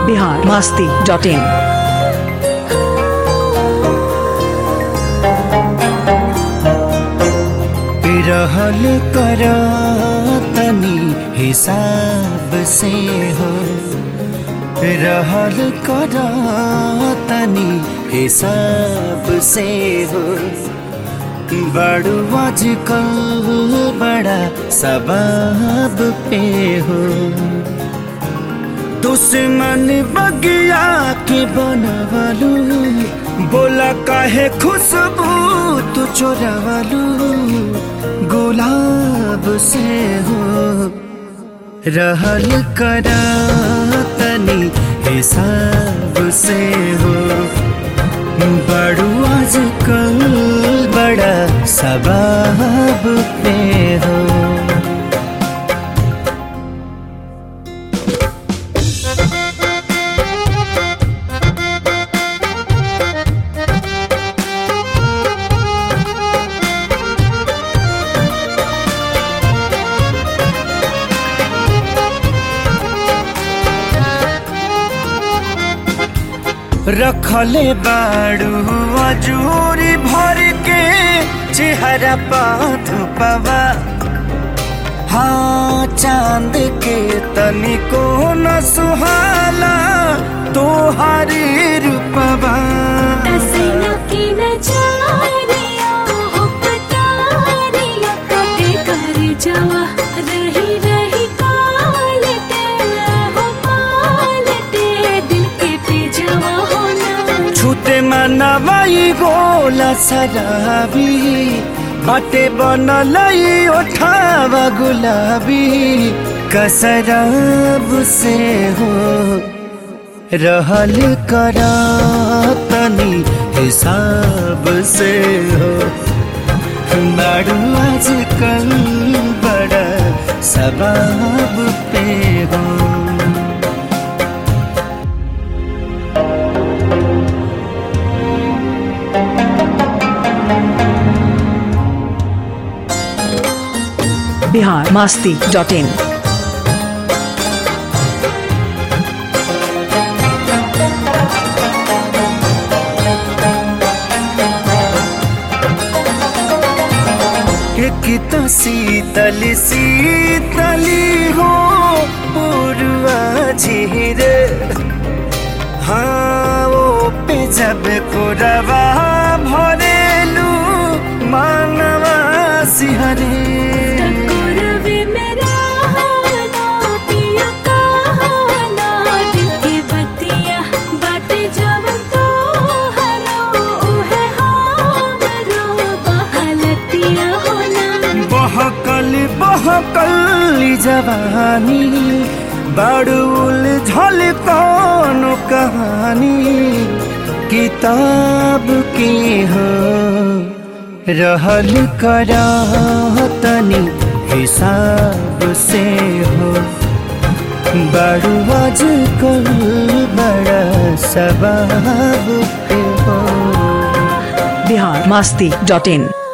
biharmasti.in। रहल कर तनी हिसाब से हो, रहल कर तनी हिसाब से हो। बड़ू आजकल बड़ा सबाब पे हो, दुश्मन बगिया के बनवालू। बोला काहे खुशबू तू चोरावालू गुलाब से हो। रहल करा तनी हिसाब से हो, बड़ू आजकल बड़ा सबाब पे हो। रखले बाड़ू अजूरी भर के चेहरा पावा। हाँ चांद के तनिको न सुहाला तोहारी रूपवा। मनवाई गोला शराबी बाटे बनलई ओठावा गुलाबी कसराब से हो। रहल करा तनी हिसाब से हो, बड़ू आजकल बड़ा सबाब पे हो। biharmasti.in। एक तो शीतल शीतली हो पूर्वा झीर। हाँ वो पे जब कोरवा भरेलू मानवा सिहरे। बहकल जवानी बड़ूल झल कौन कहानी किताब की हो। रहल करा तनी हिसाब से हो, बड़ू आजकल बड़ा सबाब पे हो। biharmasti.in।